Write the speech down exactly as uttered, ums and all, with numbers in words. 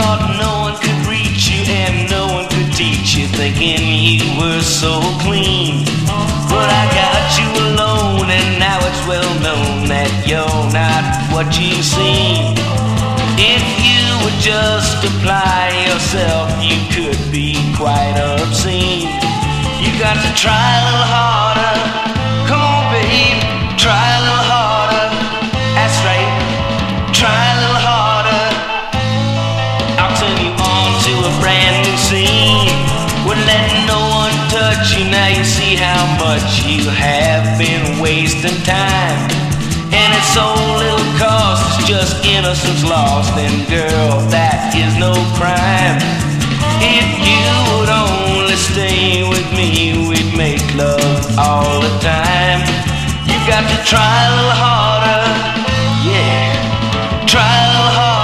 thought no one could reach you and no one could teach you, thinking you were so clean. But I got you alone, and now it's well known that you're not what you seem. If you would just apply yourself, you could be quite obscene. You got to try a little harder. Come on, babe, try a little harder. That's right, try a little harder. I'll turn you on to a brand new scene. Wouldn't let no one touch you. Now you see how much you have been wasting time. And it's so little cost, it's just innocence lost. And girl, that is no crime. If you would only stay with me, we'd make love all the time. You got to try a little harder.